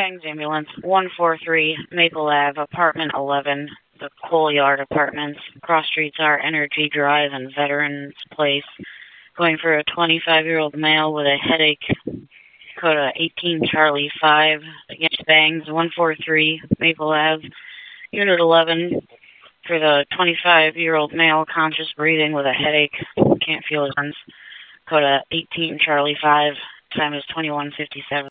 Bangs Ambulance, 143 Maple Ave, Apartment 11, the Coal Yard Apartments. Cross streets are Energy Drive and Veterans Place. Going for a 25-year-old male with a headache. Dakota 18 Charlie 5 against Bangs, 143 Maple Ave, Unit 11 for the 25-year-old male, conscious breathing with a headache, can't feel his arms. Dakota 18 Charlie 5, time is 21:57.